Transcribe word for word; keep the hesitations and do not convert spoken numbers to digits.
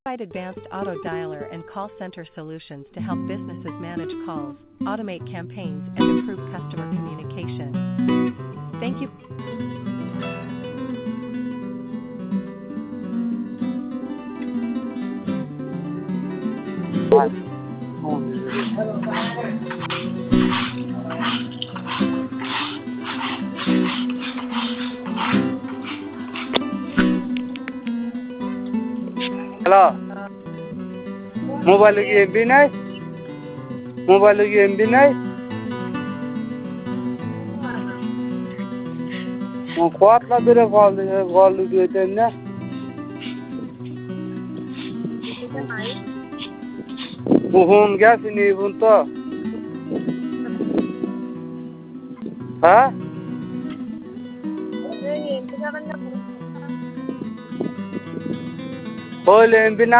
Provide advanced auto dialer and call center solutions to help businesses manage calls, automate campaigns, and improve customer communication. Thank you. Hello. Mobile की M B नहीं Mobile की M B नहीं वो कुआत ला बिरे call call लगी होते हैं ना वो होन क्या सीनी बुन तो हाँ बोले M B